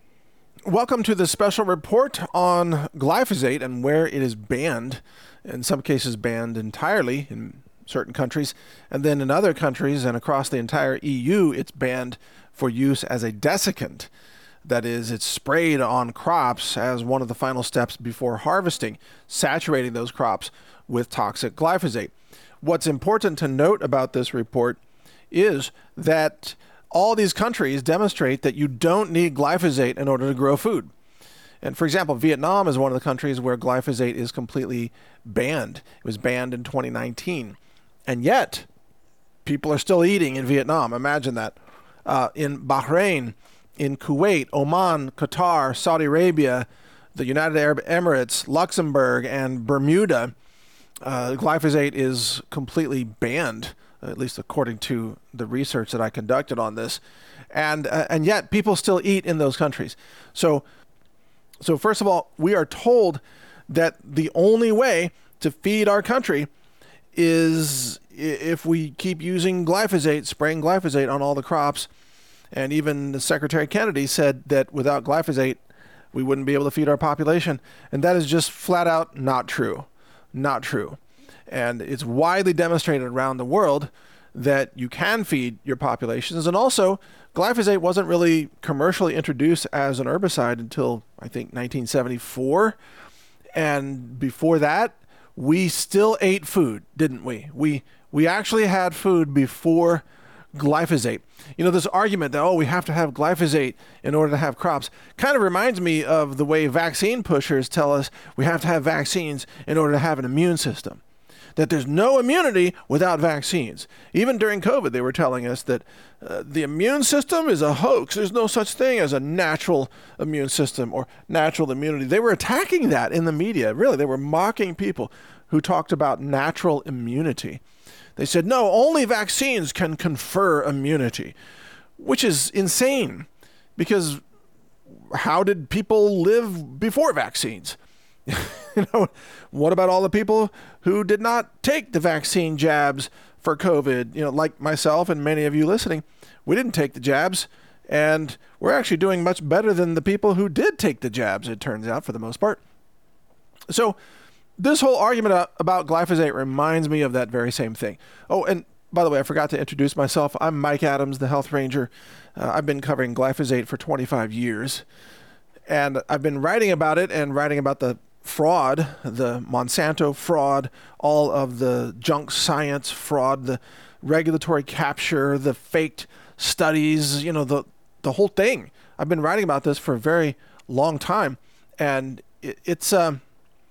Welcome to the special report on glyphosate and where it is banned. In some cases, banned entirely in certain countries. And then in other countries and across the entire EU, it's banned for use as a desiccant. That is, it's sprayed on crops as one of the final steps before harvesting, saturating those crops with toxic glyphosate. What's important to note about this report is that all these countries demonstrate that you don't need glyphosate in order to grow food. And for example, Vietnam is one of the countries where glyphosate is completely banned. It was banned in 2019. And yet, people are still eating in Vietnam. Imagine that. In Bahrain, in Kuwait, Oman, Qatar, Saudi Arabia, the United Arab Emirates, Luxembourg, and Bermuda, glyphosate is completely banned, at least according to the research that I conducted on this. And yet people still eat in those countries. So first of all, we are told that the only way to feed our country is if we keep using glyphosate, spraying glyphosate on all the crops. And even Secretary Kennedy said that without glyphosate, we wouldn't be able to feed our population. And that is just flat out not true. Not true. And it's widely demonstrated around the world that you can feed your populations. And also, glyphosate wasn't really commercially introduced as an herbicide until, I think, 1974. And before that, we still ate food, didn't we? We actually had food before glyphosate. You know, this argument that, we have to have glyphosate in order to have crops kind of reminds me of the way vaccine pushers tell us we have to have vaccines in order to have an immune system. That there's no immunity without vaccines. Even during COVID, they were telling us that the immune system is a hoax. There's no such thing as a natural immune system or natural immunity. They were attacking that in the media. Really, they were mocking people who talked about natural immunity. They said, no, only vaccines can confer immunity, which is insane because how did people live before vaccines? What about all the people who did not take the vaccine jabs for COVID? Like myself and many of you listening, we didn't take the jabs, and we're actually doing much better than the people who did take the jabs, it turns out, for the most part. So this whole argument about glyphosate reminds me of that very same thing. Oh, and by the way, I forgot to introduce myself. I'm Mike Adams, the Health Ranger. I've been covering glyphosate for 25 years, and I've been writing about it and writing about the fraud, the Monsanto fraud, all of the junk science fraud, the regulatory capture, the faked studies, the whole thing. I've been writing about this for a very long time, and the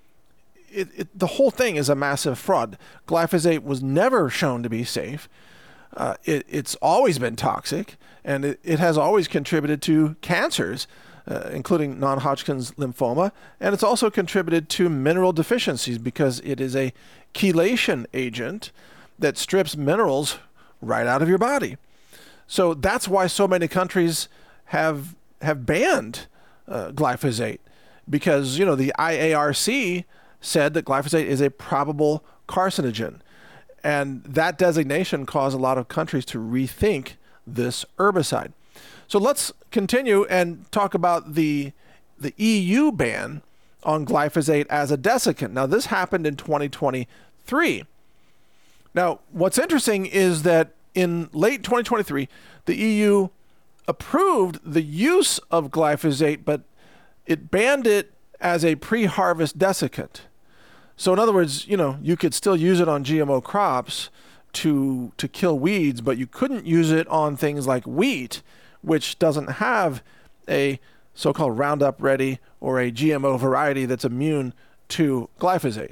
whole thing is a massive fraud. Glyphosate was never shown to be safe. It's always been toxic, and it has always contributed to cancers, including non-Hodgkin's lymphoma, and it's also contributed to mineral deficiencies because it is a chelation agent that strips minerals right out of your body. So that's why so many countries have banned glyphosate, because the IARC said that glyphosate is a probable carcinogen, and that designation caused a lot of countries to rethink this herbicide. So let's continue and talk about the EU ban on glyphosate as a desiccant. Now, this happened in 2023. Now, what's interesting is that in late 2023, the EU approved the use of glyphosate, but it banned it as a pre-harvest desiccant. So in other words, you could still use it on GMO crops to kill weeds, but you couldn't use it on things like wheat, which doesn't have a so-called Roundup Ready or a GMO variety that's immune to glyphosate.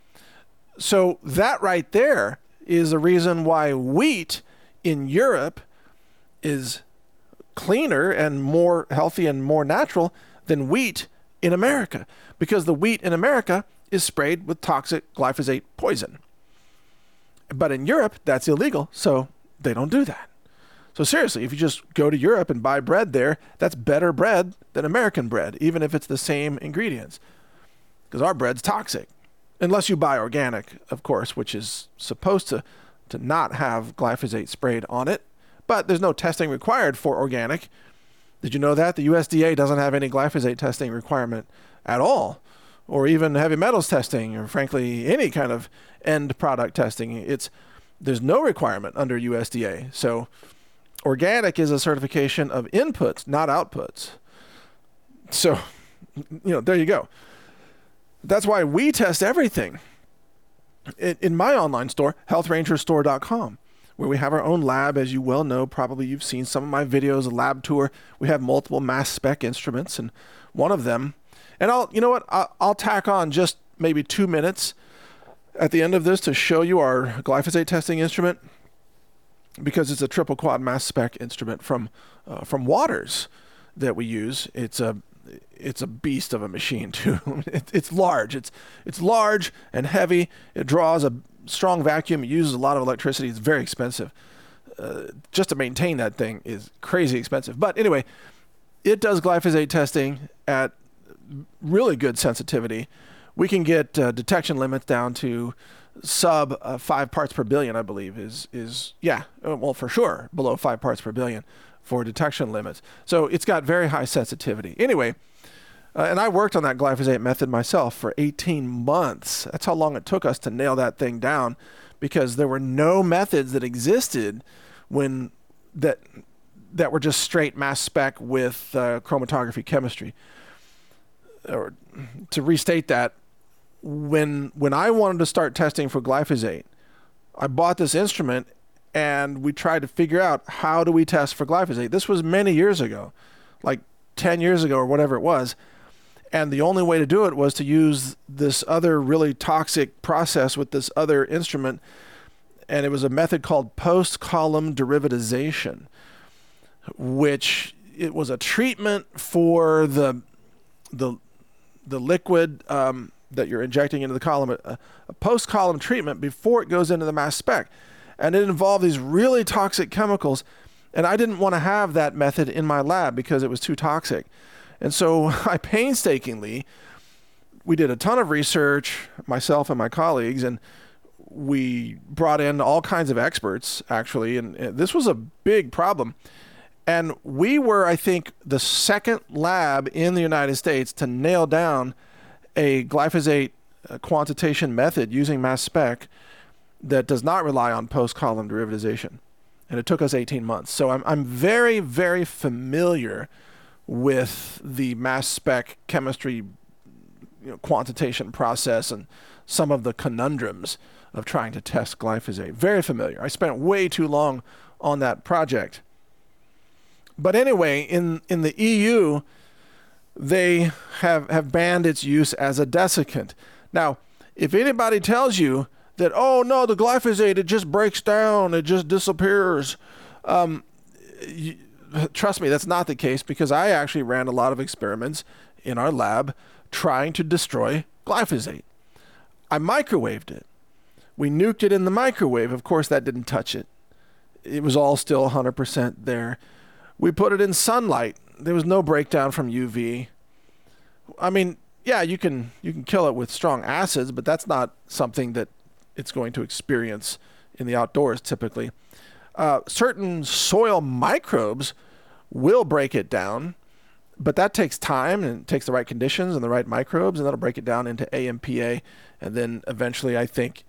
So that right there is the reason why wheat in Europe is cleaner and more healthy and more natural than wheat in America, because the wheat in America is sprayed with toxic glyphosate poison. But in Europe, that's illegal, so they don't do that. So seriously, if you just go to Europe and buy bread there, that's better bread than American bread, even if it's the same ingredients, because our bread's toxic. Unless you buy organic, of course, which is supposed to not have glyphosate sprayed on it. But there's no testing required for organic. Did you know that? The USDA doesn't have any glyphosate testing requirement at all, or even heavy metals testing, or frankly, any kind of end product testing. There's no requirement under USDA. So organic is a certification of inputs, not outputs. So, there you go. That's why we test everything. In my online store, healthrangerstore.com, where we have our own lab, as you well know. Probably you've seen some of my videos, a lab tour. We have multiple mass spec instruments, and one of them, and I'll tack on just maybe 2 minutes at the end of this to show you our glyphosate testing instrument, because it's a triple quad mass spec instrument from Waters that we use. It's a beast of a machine too. It's large. It's large and heavy. It draws a strong vacuum. It uses a lot of electricity. It's very expensive. Just to maintain that thing is crazy expensive. But anyway, it does glyphosate testing at really good sensitivity. We can get detection limits down to sub 5 parts per billion, I believe, for sure below 5 parts per billion for detection limits. So it's got very high sensitivity. Anyway, and I worked on that glyphosate method myself for 18 months. That's how long it took us to nail that thing down, because there were no methods that existed that were just straight mass spec with chromatography chemistry. Or to restate that, when I wanted to start testing for glyphosate, I bought this instrument and we tried to figure out, how do we test for glyphosate? This was many years ago, like 10 years ago or whatever it was. And the only way to do it was to use this other really toxic process with this other instrument. And it was a method called post-column derivatization, which it was a treatment for the liquid that you're injecting into the column, a post-column treatment before it goes into the mass spec. And it involved these really toxic chemicals. And I didn't want to have that method in my lab because it was too toxic. And so I we did a ton of research, myself and my colleagues, and we brought in all kinds of experts, actually. And this was a big problem. And we were, I think, the second lab in the United States to nail down a glyphosate quantitation method using mass spec that does not rely on post-column derivatization. And it took us 18 months. So I'm very, very familiar with the mass spec chemistry quantitation process and some of the conundrums of trying to test glyphosate. Very familiar. I spent way too long on that project. But anyway, in the EU, they have banned its use as a desiccant. Now, if anybody tells you that, oh no, the glyphosate, it just breaks down, it just disappears, trust me, that's not the case, because I actually ran a lot of experiments in our lab trying to destroy glyphosate. I microwaved it. We nuked it in the microwave. Of course, that didn't touch it. It was all still 100% there. We put it in sunlight. There was no breakdown from UV. I mean, yeah, you can kill it with strong acids, but that's not something that it's going to experience in the outdoors typically. Certain soil microbes will break it down, but that takes time and it takes the right conditions and the right microbes, and that'll break it down into AMPA, and then eventually I think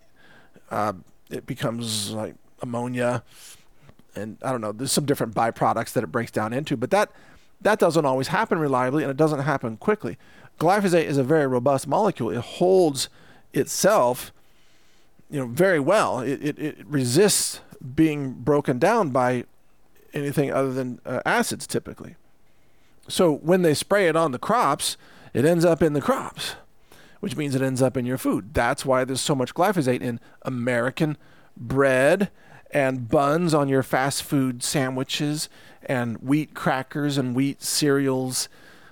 it becomes like ammonia, and I don't know, there's some different byproducts that it breaks down into, but that doesn't always happen reliably, and it doesn't happen quickly. Glyphosate is a very robust molecule. It holds itself, very well. It resists being broken down by anything other than acids typically. So when they spray it on the crops, it ends up in the crops, which means it ends up in your food. That's why there's so much glyphosate in American bread and buns on your fast food sandwiches and wheat crackers and wheat cereals.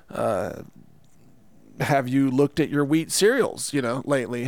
Have you looked at your wheat cereals, lately?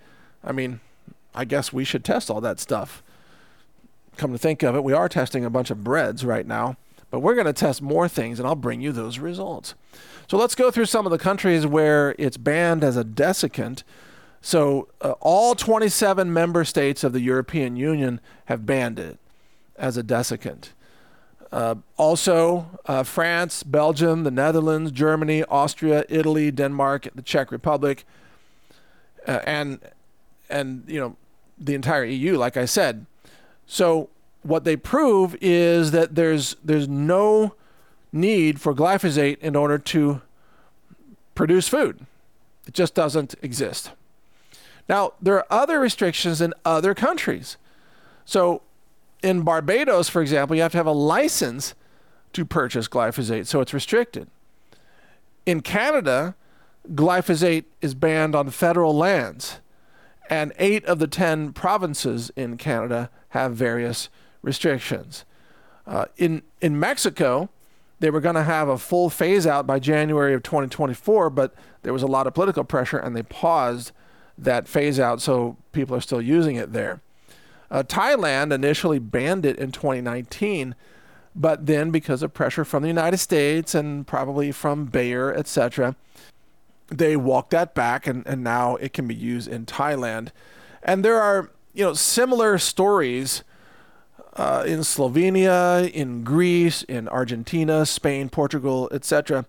I guess we should test all that stuff. Come to think of it, we are testing a bunch of breads right now, but we're going to test more things, and I'll bring you those results. So let's go through some of the countries where it's banned as a desiccant. So all 27 member states of the European Union have banned it as a desiccant. Also, France, Belgium, the Netherlands, Germany, Austria, Italy, Denmark, the Czech Republic, and the entire EU, like I said. So what they prove is that there's no need for glyphosate in order to produce food. It just doesn't exist. Now, there are other restrictions in other countries. So in Barbados, for example, you have to have a license to purchase glyphosate, so it's restricted. In Canada, glyphosate is banned on federal lands, and 8 of the 10 provinces in Canada have various restrictions. In Mexico, they were going to have a full phase out by January of 2024, but there was a lot of political pressure and they paused that phase out, so people are still using it there. Thailand initially banned it in 2019, but then because of pressure from the United States and probably from Bayer, etc., they walked that back, and now it can be used in Thailand. And there are similar stories in Slovenia, in Greece, in Argentina, Spain, Portugal, etc.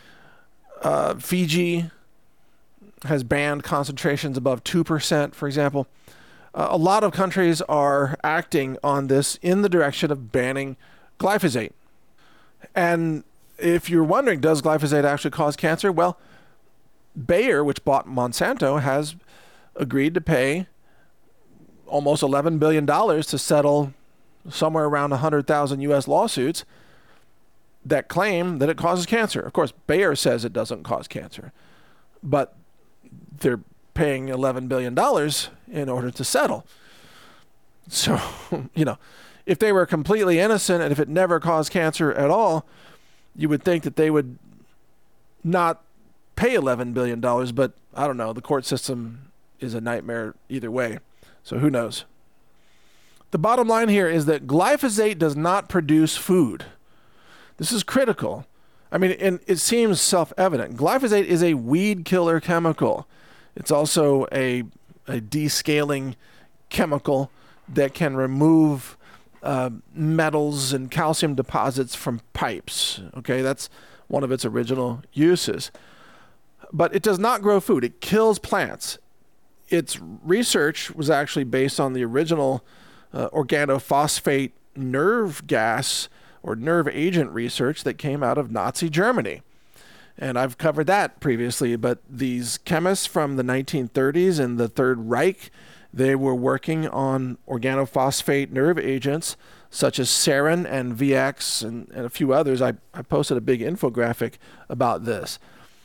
Fiji has banned concentrations above 2%, for example. A lot of countries are acting on this in the direction of banning glyphosate. And if you're wondering, does glyphosate actually cause cancer? Well, Bayer, which bought Monsanto, has agreed to pay almost $11 billion to settle somewhere around 100,000 U.S. lawsuits that claim that it causes cancer. Of course, Bayer says it doesn't cause cancer, but they're paying $11 billion in order to settle. So, if they were completely innocent and if it never caused cancer at all, you would think that they would not pay $11 billion, but I don't know. The court system is a nightmare either way. So who knows? The bottom line here is that glyphosate does not produce food. This is critical. I mean, and it seems self-evident. Glyphosate is a weed killer chemical. It's also a descaling chemical that can remove metals and calcium deposits from pipes. Okay, that's one of its original uses. But it does not grow food. It kills plants. Its research was actually based on the original organophosphate nerve gas or nerve agent research that came out of Nazi Germany. And I've covered that previously, but these chemists from the 1930s and the Third Reich, they were working on organophosphate nerve agents such as sarin and VX and a few others. I posted a big infographic about this.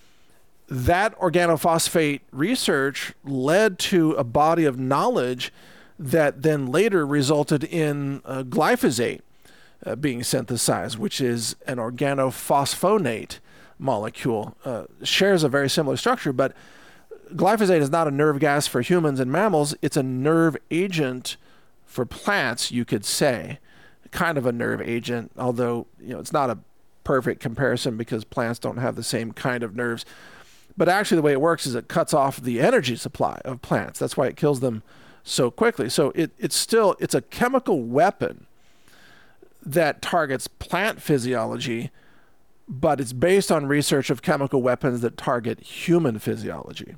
That organophosphate research led to a body of knowledge that then later resulted in glyphosate being synthesized, which is an organophosphonate molecule. Shares a very similar structure, but glyphosate is not a nerve gas for humans and mammals. It's a nerve agent for plants, you could say. Kind of a nerve agent, although it's not a perfect comparison because plants don't have the same kind of nerves. But actually the way it works is it cuts off the energy supply of plants. That's why it kills them so quickly. So it's a chemical weapon that targets plant physiology, but it's based on research of chemical weapons that target human physiology.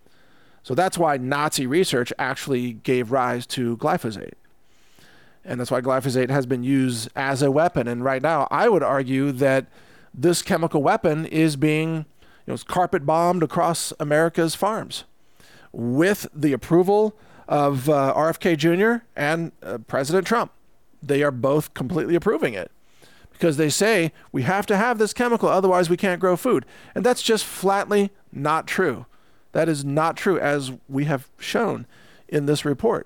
So that's why Nazi research actually gave rise to glyphosate. And that's why glyphosate has been used as a weapon. And right now, I would argue that this chemical weapon is being it's carpet bombed across America's farms with the approval of RFK Jr. and President Trump. They are both completely approving it because they say we have to have this chemical, otherwise we can't grow food. And that's just flatly not true. That is not true, as we have shown in this report.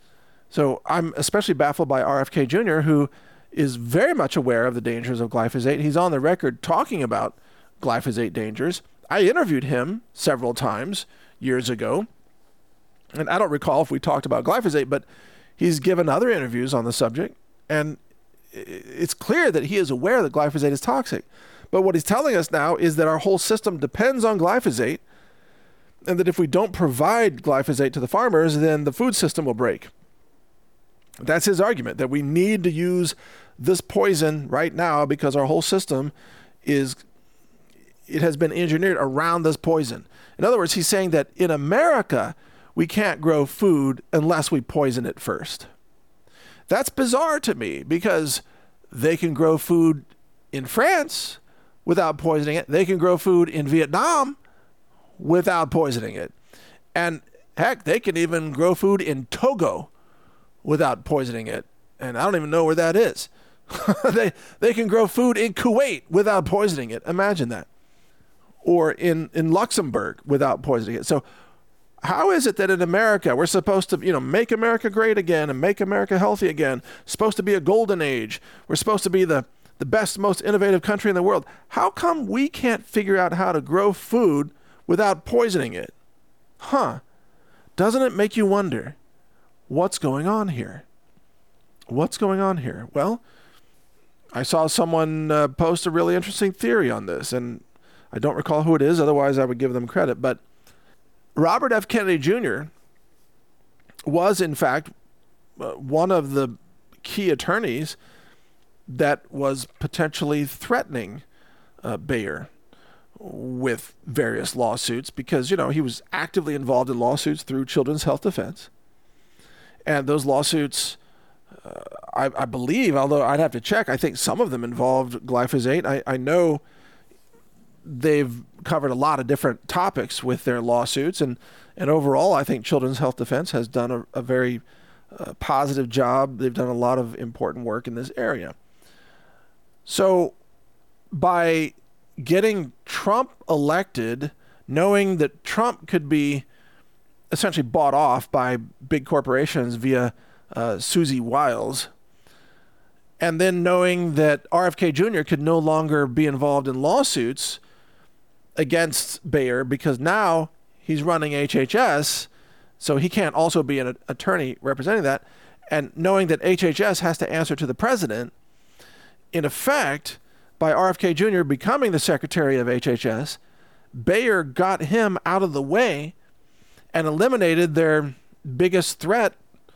So I'm especially baffled by RFK Jr., who is very much aware of the dangers of glyphosate. He's on the record talking about glyphosate dangers. I interviewed him several times years ago, and I don't recall if we talked about glyphosate, but he's given other interviews on the subject, and it's clear that he is aware that glyphosate is toxic. But what he's telling us now is that our whole system depends on glyphosate, and that if we don't provide glyphosate to the farmers, then the food system will break. That's his argument, that we need to use this poison right now because our whole system it has been engineered around this poison. In other words, he's saying that in America, we can't grow food unless we poison it first. That's bizarre to me because they can grow food in France without poisoning it. They can grow food in Vietnam without poisoning it. And heck, they can even grow food in Togo without poisoning it. And I don't even know where that is. They can grow food in Kuwait without poisoning it. Imagine that. Or in Luxembourg without poisoning it. So how is it that in America we're supposed to, make America great again and make America healthy again? Supposed to be a golden age. We're supposed to be the best, most innovative country in the world. How come we can't figure out how to grow food without poisoning it? Doesn't it make you wonder what's going on here? What's going on here? Well, I saw someone post a really interesting theory on this, and I don't recall who it is, otherwise I would give them credit. But Robert F. Kennedy Jr. was, in fact, one of the key attorneys that was potentially threatening Bayer with various lawsuits because, he was actively involved in lawsuits through Children's Health Defense. And those lawsuits, I believe, although I'd have to check, I think some of them involved glyphosate. I know they've covered a lot of different topics with their lawsuits. And overall, I think Children's Health Defense has done a very positive job. They've done a lot of important work in this area. So by getting Trump elected, knowing that Trump could be essentially bought off by big corporations via Susie Wiles, and then knowing that RFK Jr. could no longer be involved in lawsuits against Bayer because now he's running HHS, so he can't also be an attorney representing that, and knowing that HHS has to answer to the president, in effect, by RFK Jr. becoming the secretary of HHS, Bayer got him out of the way and eliminated their biggest threat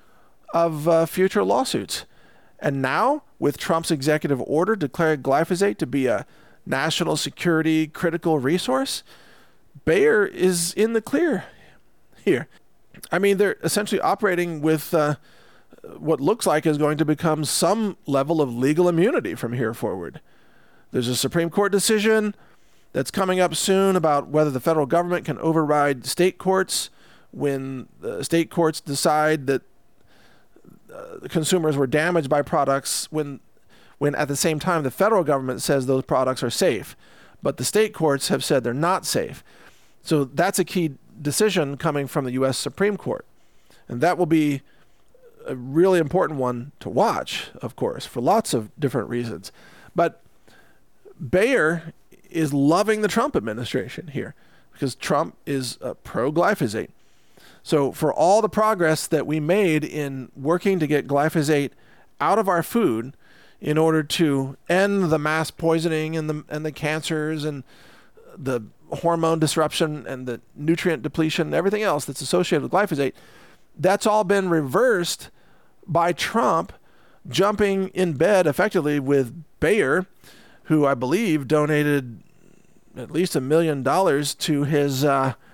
of future lawsuits. And now, with Trump's executive order declaring glyphosate to be a national security critical resource, Bayer is in the clear here. I mean, they're essentially operating with what looks like is going to become some level of legal immunity from here forward. There's a Supreme Court decision that's coming up soon about whether the federal government can override state courts when the state courts decide that consumers were damaged by products when at the same time the federal government says those products are safe, but the state courts have said they're not safe. So that's a key decision coming from the U.S. Supreme Court. And that will be a really important one to watch, of course, for lots of different reasons. But Bayer is loving the Trump administration here because Trump is pro-glyphosate. So for all the progress that we made in working to get glyphosate out of our food in order to end the mass poisoning and the cancers and the hormone disruption and the nutrient depletion and everything else that's associated with glyphosate, that's all been reversed by Trump jumping in bed effectively with Bayer, who I believe donated at least $1 million to his,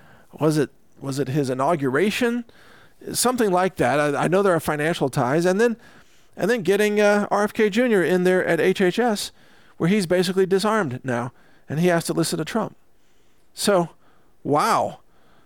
was it his inauguration? Something like that. I know there are financial ties. And then getting RFK Jr. in there at HHS, where he's basically disarmed now, and he has to listen to Trump. So, wow.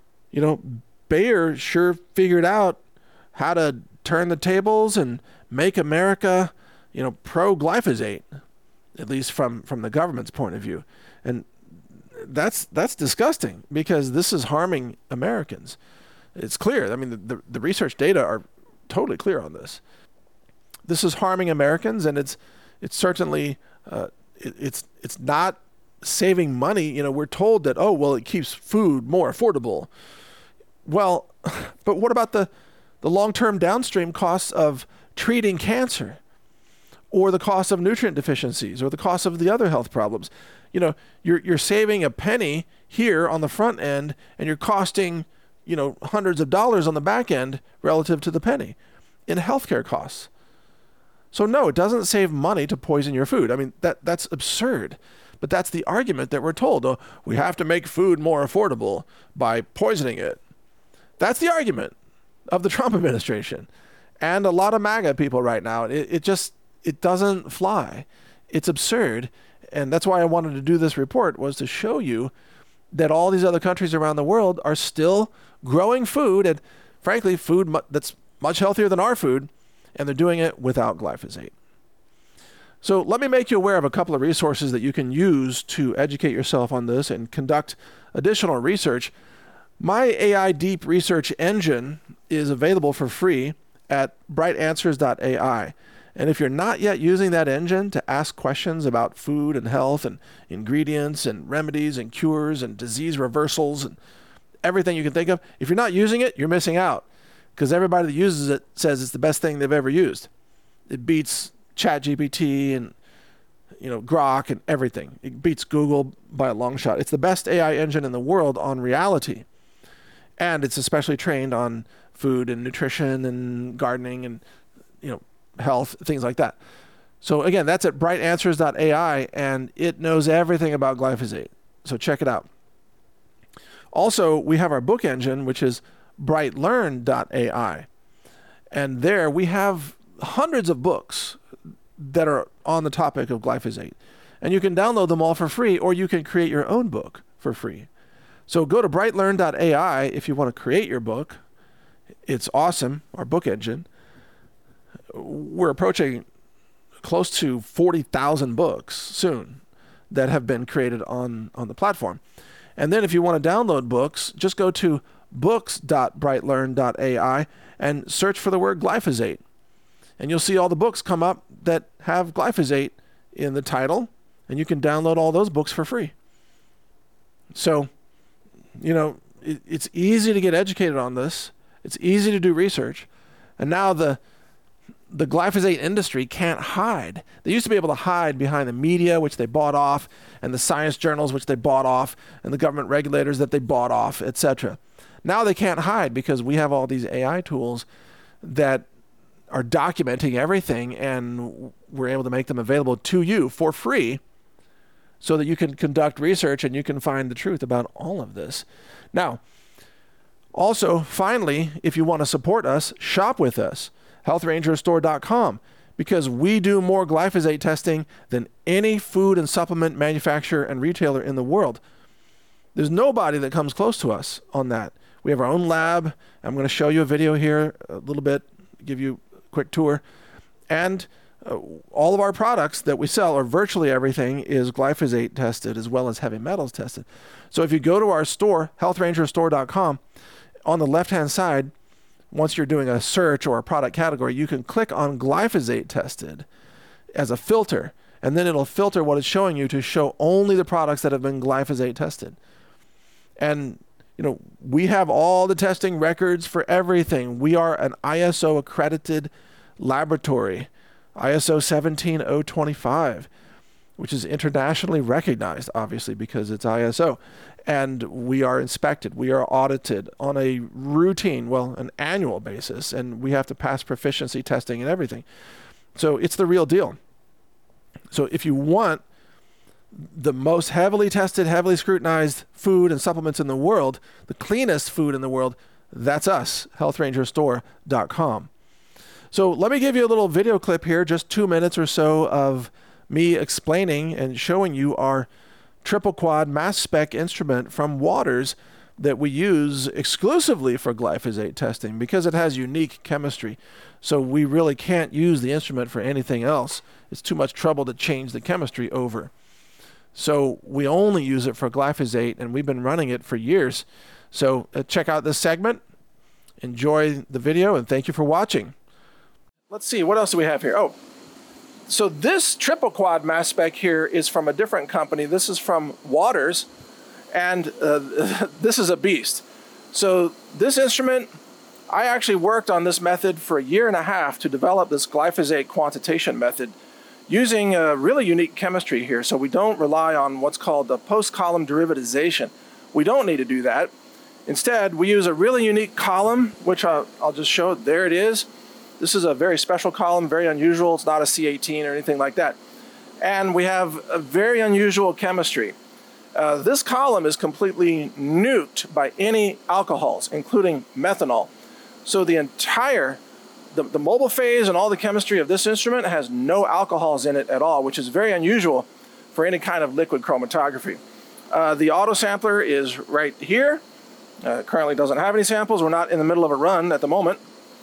Bayer sure figured out how to turn the tables and make America, pro-glyphosate, at least from the government's point of view. And that's disgusting because this is harming Americans. It's clear. I mean, the research data are totally clear on this. This is harming Americans, and it's certainly it's not saving money. We're told that, it keeps food more affordable. Well, but what about the long-term downstream costs of treating cancer, or the cost of nutrient deficiencies, or the cost of the other health problems? You're saving a penny here on the front end, and you're costing, hundreds of dollars on the back end relative to the penny in healthcare costs. So no, it doesn't save money to poison your food. I mean, that's absurd. But that's the argument that we're told. Oh, we have to make food more affordable by poisoning it. That's the argument of the Trump administration and a lot of MAGA people right now. It doesn't fly. It's absurd. And that's why I wanted to do this report, was to show you that all these other countries around the world are still growing food, and frankly, food that's much healthier than our food, and they're doing it without glyphosate. So let me make you aware of a couple of resources that you can use to educate yourself on this and conduct additional research. My AI Deep Research Engine is available for free at brightanswers.ai. And if you're not yet using that engine to ask questions about food and health and ingredients and remedies and cures and disease reversals and everything you can think of, if you're not using it, you're missing out, because everybody that uses it says it's the best thing they've ever used. It beats ChatGPT and Grok and everything. It beats Google by a long shot. It's the best AI engine in the world on reality. And it's especially trained on food and nutrition and gardening and health, things like that. So again, that's at brightanswers.ai, and it knows everything about glyphosate. So check it out. Also, we have our book engine, which is brightlearn.ai. And there we have hundreds of books that are on the topic of glyphosate. And you can download them all for free, or you can create your own book for free. So go to brightlearn.ai if you want to create your book. It's awesome, our book engine. We're approaching close to 40,000 books soon that have been created on the platform. And then if you want to download books, just go to books.brightlearn.ai and search for the word glyphosate. And you'll see all the books come up that have glyphosate in the title, and you can download all those books for free. So, it's easy to get educated on this. It's easy to do research. And now the glyphosate industry can't hide. They used to be able to hide behind the media, which they bought off, and the science journals, which they bought off, and the government regulators that they bought off, etc. Now they can't hide because we have all these AI tools that are documenting everything, and we're able to make them available to you for free so that you can conduct research and you can find the truth about all of this. Now, also, finally, if you want to support us, shop with us. HealthRangerStore.com, because we do more glyphosate testing than any food and supplement manufacturer and retailer in the world. There's nobody that comes close to us on that. We have our own lab. I'm going to show you a video here a little bit, give you a quick tour. And all of our products that we sell, or virtually everything, is glyphosate tested as well as heavy metals tested. So if you go to our store, HealthRangerStore.com, on the left-hand side, once you're doing a search or a product category, you can click on glyphosate tested as a filter, and then it'll filter what it's showing you to show only the products that have been glyphosate tested. And we have all the testing records for everything. We are an ISO accredited laboratory, ISO 17025, which is internationally recognized, obviously, because it's ISO. And we are inspected. We are audited on a routine, an annual basis, and we have to pass proficiency testing and everything. So it's the real deal. So if you want the most heavily tested, heavily scrutinized food and supplements in the world, the cleanest food in the world, that's us, HealthRangerStore.com. So let me give you a little video clip here, just 2 minutes or so of me explaining and showing you our triple quad mass spec instrument from Waters that we use exclusively for glyphosate testing because it has unique chemistry. So we really can't use the instrument for anything else. It's too much trouble to change the chemistry over. So we only use it for glyphosate, and we've been running it for years. So check out this segment, enjoy the video, and thank you for watching. Let's see, what else do we have here? So this triple quad mass spec here is from a different company. This is from Waters, and this is a beast. So this instrument, I actually worked on this method for 1.5 years to develop this glyphosate quantitation method using a really unique chemistry here. So we don't rely on what's called the post-column derivatization. We don't need to do that. Instead, we use a really unique column, which I'll just show. There it is. This is a very special column, very unusual. It's not a C18 or anything like that. And we have a very unusual chemistry. This column is completely nuked by any alcohols, including methanol. So the entire, the mobile phase and all the chemistry of this instrument has no alcohols in it at all, which is very unusual for any kind of liquid chromatography. The auto sampler is right here. Currently doesn't have any samples. We're not in the middle of a run at the moment.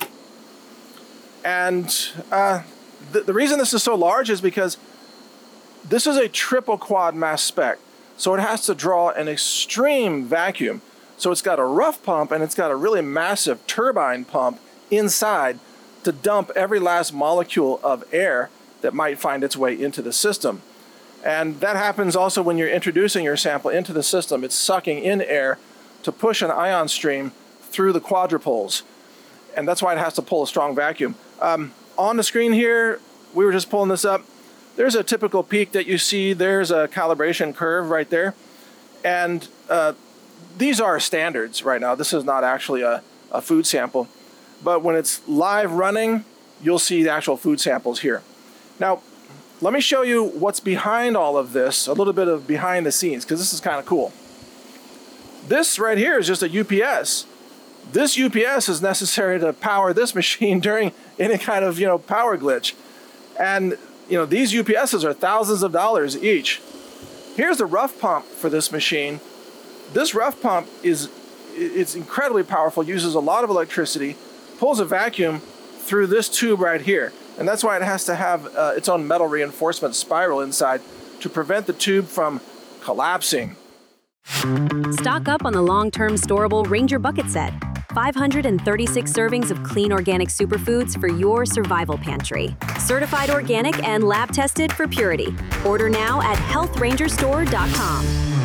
And the reason this is so large is because this is a triple quad mass spec. So it has to draw an extreme vacuum. So it's got a rough pump and it's got a really massive turbine pump inside to dump every last molecule of air that might find its way into the system. And that happens also when you're introducing your sample into the system. It's sucking in air to push an ion stream through the quadrupoles. And that's why it has to pull a strong vacuum. On the screen here, we were just pulling this up. There's a typical peak that you see. There's a calibration curve right there. And these are standards right now. This is not actually a food sample. But when it's live running, you'll see the actual food samples here. Now, let me show you what's behind all of this, a little bit of behind the scenes, because this is kind of cool. This right here is just a UPS. This UPS is necessary to power this machine during any kind of, power glitch. And, these UPSs are thousands of dollars each. Here's the rough pump for this machine. This rough pump it's incredibly powerful, uses a lot of electricity, pulls a vacuum through this tube right here. And that's why it has to have its own metal reinforcement spiral inside to prevent the tube from collapsing. Stock up on the long-term storable Ranger Bucket Set. 536 servings of clean organic superfoods for your survival pantry. Certified organic and lab tested for purity. Order now at healthrangerstore.com.